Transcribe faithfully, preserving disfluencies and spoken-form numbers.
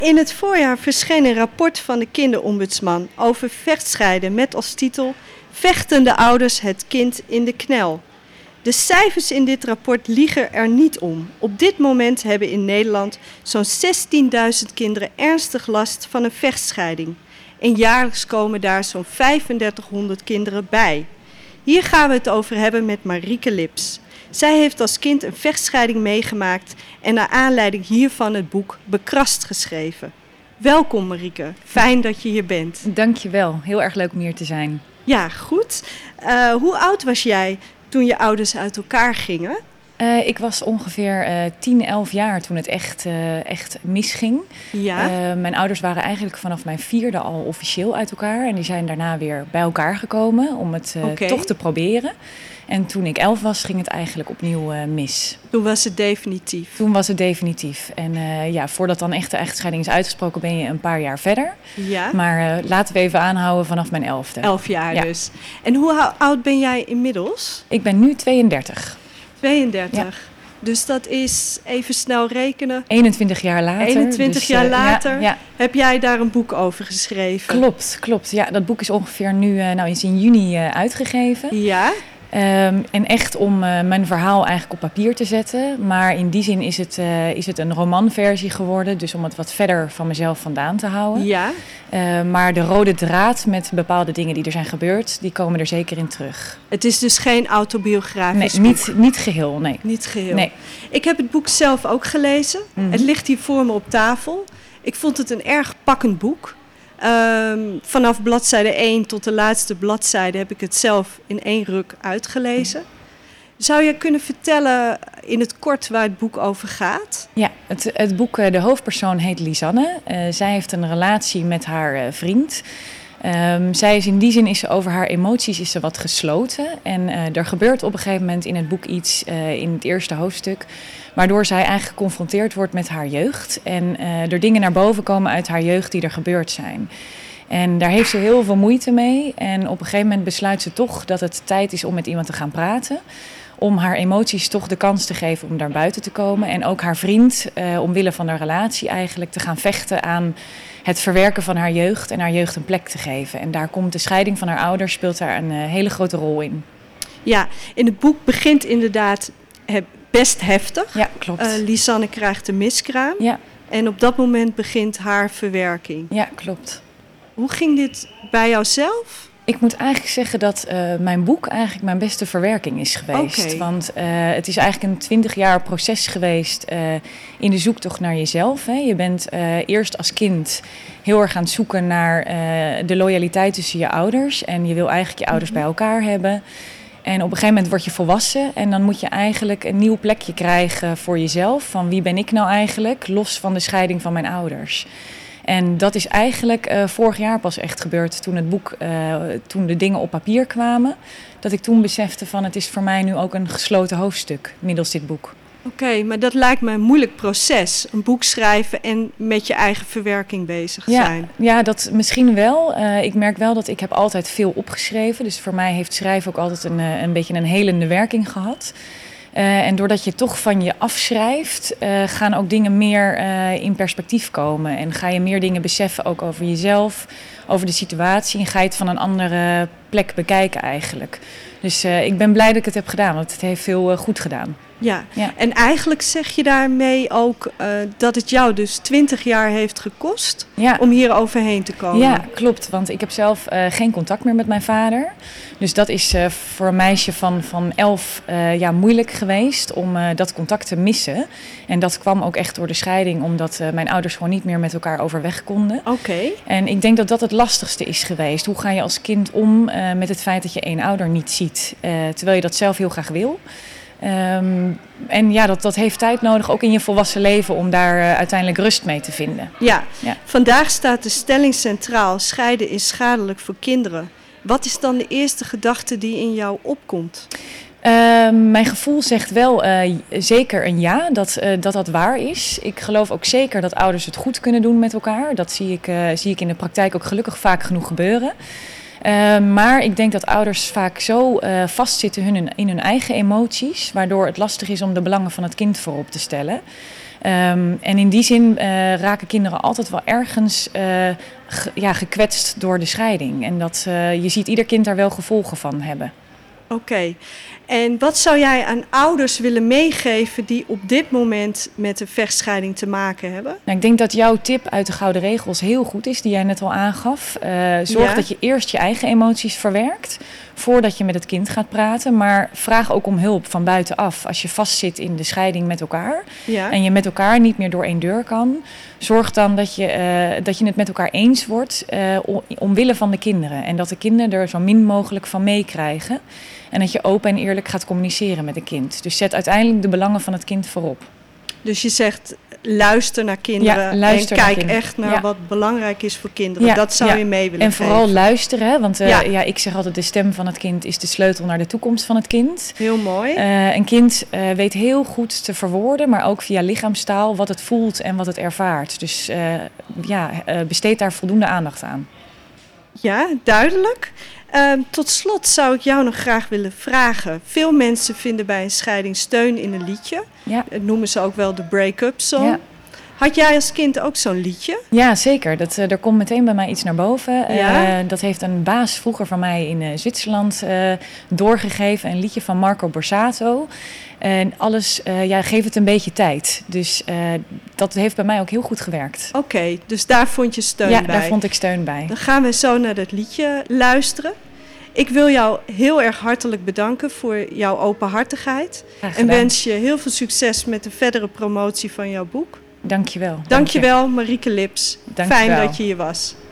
In het voorjaar verscheen een rapport van de kinderombudsman over vechtscheiden met als titel Vechtende ouders het kind in de knel. De cijfers in dit rapport liegen er niet om. Op dit moment hebben in Nederland zo'n zestienduizend kinderen ernstig last van een vechtscheiding. En jaarlijks komen daar zo'n vijfendertighonderd kinderen bij. Hier gaan we het over hebben met Marieke Lips. Zij heeft als kind een vechtscheiding meegemaakt en naar aanleiding hiervan het boek Bekrast geschreven. Welkom Marieke, fijn dat je hier bent. Dank je wel, heel erg leuk om hier te zijn. Ja, goed. Uh, hoe oud was jij toen je ouders uit elkaar gingen? Uh, ik was ongeveer uh, tien, elf jaar toen het echt, uh, echt misging. Ja. Uh, mijn ouders waren eigenlijk vanaf mijn vierde al officieel uit elkaar. En die zijn daarna weer bij elkaar gekomen om het uh, okay. toch te proberen. En toen ik elf was, ging het eigenlijk opnieuw uh, mis. Toen was het definitief? Toen was het definitief. En uh, ja, voordat dan echt de echtscheiding is uitgesproken, ben je een paar jaar verder. Ja. Maar uh, laten we even aanhouden vanaf mijn elfde. Elf jaar ja. dus. En hoe oud ben jij inmiddels? Ik ben nu tweeëndertig. tweeëndertig. Ja. Dus dat is, even snel rekenen... eenentwintig jaar later. eenentwintig dus, jaar uh, later ja, ja. heb jij daar een boek over geschreven. Klopt, klopt. Ja, dat boek is ongeveer nu, uh, nou is in juni uh, uitgegeven. Ja. Um, en echt om uh, mijn verhaal eigenlijk op papier te zetten. Maar in die zin is het, uh, is het een romanversie geworden. Dus om het wat verder van mezelf vandaan te houden. Ja. Uh, maar de rode draad met bepaalde dingen die er zijn gebeurd, die komen er zeker in terug. Het is dus geen autobiografisch nee, boek? Niet, niet geheel, nee. Niet geheel. Nee. Ik heb het boek zelf ook gelezen. Mm-hmm. Het ligt hier voor me op tafel. Ik vond het een erg pakkend boek. Um, vanaf bladzijde één tot de laatste bladzijde heb ik het zelf in één ruk uitgelezen. Zou je kunnen vertellen in het kort waar het boek over gaat? Ja, het, het boek, de hoofdpersoon heet Lisanne. Uh, zij heeft een relatie met haar uh, vriend. Um, zij is in die zin is ze over haar emoties is ze wat gesloten. En uh, er gebeurt op een gegeven moment in het boek iets, uh, in het eerste hoofdstuk, waardoor zij eigenlijk geconfronteerd wordt met haar jeugd. En uh, er dingen naar boven komen uit haar jeugd die er gebeurd zijn. En daar heeft ze heel veel moeite mee. En op een gegeven moment besluit ze toch dat het tijd is om met iemand te gaan praten. Om haar emoties toch de kans te geven om daar buiten te komen. En ook haar vriend, uh, omwille van haar relatie eigenlijk, te gaan vechten aan het verwerken van haar jeugd en haar jeugd een plek te geven. En daar komt de scheiding van haar ouders, speelt daar een uh, hele grote rol in. Ja, in het boek begint inderdaad best heftig. Ja, klopt. Uh, Lisanne krijgt een miskraam. Ja. En op dat moment begint haar verwerking. Ja, klopt. Hoe ging dit bij jou zelf? Ik moet eigenlijk zeggen dat uh, mijn boek eigenlijk mijn beste verwerking is geweest. Okay. Want uh, het is eigenlijk een twintig jaar proces geweest uh, in de zoektocht naar jezelf. Hè. Je bent uh, eerst als kind heel erg aan het zoeken naar uh, de loyaliteit tussen je ouders. En je wil eigenlijk je ouders mm-hmm. bij elkaar hebben. En op een gegeven moment word je volwassen en dan moet je eigenlijk een nieuw plekje krijgen voor jezelf. Van wie ben ik nou eigenlijk, los van de scheiding van mijn ouders. En dat is eigenlijk uh, vorig jaar pas echt gebeurd toen het boek, uh, toen de dingen op papier kwamen. Dat ik toen besefte van het is voor mij nu ook een gesloten hoofdstuk middels dit boek. Oké, okay, maar dat lijkt me een moeilijk proces. Een boek schrijven en met je eigen verwerking bezig ja, zijn. Ja, dat misschien wel. Uh, ik merk wel dat ik heb altijd veel opgeschreven. Dus voor mij heeft schrijven ook altijd een, een beetje een helende werking gehad. Uh, en doordat je toch van je afschrijft, uh, gaan ook dingen meer uh, in perspectief komen. En ga je meer dingen beseffen ook over jezelf, over de situatie. En ga je het van een andere plek bekijken eigenlijk. Dus uh, ik ben blij dat ik het heb gedaan, want het heeft veel uh, goed gedaan. Ja. ja, en eigenlijk zeg je daarmee ook uh, dat het jou dus twintig jaar heeft gekost ja. om hier overheen te komen. Ja, klopt. Want ik heb zelf uh, geen contact meer met mijn vader. Dus dat is uh, voor een meisje van, van elf uh, ja, moeilijk geweest om uh, dat contact te missen. En dat kwam ook echt door de scheiding, omdat uh, mijn ouders gewoon niet meer met elkaar overweg konden. Oké. Okay. En ik denk dat dat het lastigste is geweest. Hoe ga je als kind om uh, met het feit dat je één ouder niet ziet, uh, terwijl je dat zelf heel graag wil. Um, en ja, dat, dat heeft tijd nodig, ook in je volwassen leven, om daar uh, uiteindelijk rust mee te vinden. Ja. ja, vandaag staat de stelling centraal: scheiden is schadelijk voor kinderen. Wat is dan de eerste gedachte die in jou opkomt? Uh, mijn gevoel zegt wel uh, zeker een ja, dat, uh, dat dat waar is. Ik geloof ook zeker dat ouders het goed kunnen doen met elkaar. Dat zie ik, uh, zie ik in de praktijk ook gelukkig vaak genoeg gebeuren. Uh, maar ik denk dat ouders vaak zo uh, vastzitten hun, in hun eigen emoties, waardoor het lastig is om de belangen van het kind voorop te stellen. Um, en in die zin uh, raken kinderen altijd wel ergens uh, ge, ja, gekwetst door de scheiding. En dat, uh, je ziet ieder kind daar wel gevolgen van hebben. Oké. Okay. En wat zou jij aan ouders willen meegeven die op dit moment met een vechtscheiding te maken hebben? Nou, ik denk dat jouw tip uit de Gouden Regels heel goed is, die jij net al aangaf. Uh, zorg ja. dat je eerst je eigen emoties verwerkt, voordat je met het kind gaat praten. Maar vraag ook om hulp van buitenaf. Als je vastzit in de scheiding met elkaar ja. en je met elkaar niet meer door één deur kan, zorg dan dat je, uh, dat je het met elkaar eens wordt uh, omwille van de kinderen. En dat de kinderen er zo min mogelijk van meekrijgen. En dat je open en eerlijk gaat communiceren met een kind. Dus zet uiteindelijk de belangen van het kind voorop. Dus je zegt, luister naar kinderen ja, luister en kijk naar echt naar ja. wat belangrijk is voor kinderen. Ja, dat zou ja. je mee willen En geven. vooral luisteren, want uh, ja. Ja, ik zeg altijd, de stem van het kind is de sleutel naar de toekomst van het kind. Heel mooi. Uh, een kind uh, weet heel goed te verwoorden, maar ook via lichaamstaal wat het voelt en wat het ervaart. Dus uh, ja, uh, besteed daar voldoende aandacht aan. Ja, duidelijk. Uh, tot slot zou ik jou nog graag willen vragen. Veel mensen vinden bij een scheiding steun in een liedje. Ja. Dat noemen ze ook wel de break-up song. Ja. Had jij als kind ook zo'n liedje? Ja, zeker. Dat, uh, er komt meteen bij mij iets naar boven. Ja? Uh, dat heeft een baas vroeger van mij in uh, Zwitserland uh, doorgegeven. Een liedje van Marco Borsato. En alles, uh, ja, geef het een beetje tijd. Dus uh, dat heeft bij mij ook heel goed gewerkt. Oké, okay, dus daar vond je steun ja, bij? Ja, daar vond ik steun bij. Dan gaan we zo naar dat liedje luisteren. Ik wil jou heel erg hartelijk bedanken voor jouw openhartigheid. En wens je heel veel succes met de verdere promotie van jouw boek. Dank je wel. Dank je wel, Marieke Lips. Dank Fijn je wel. dat je hier was.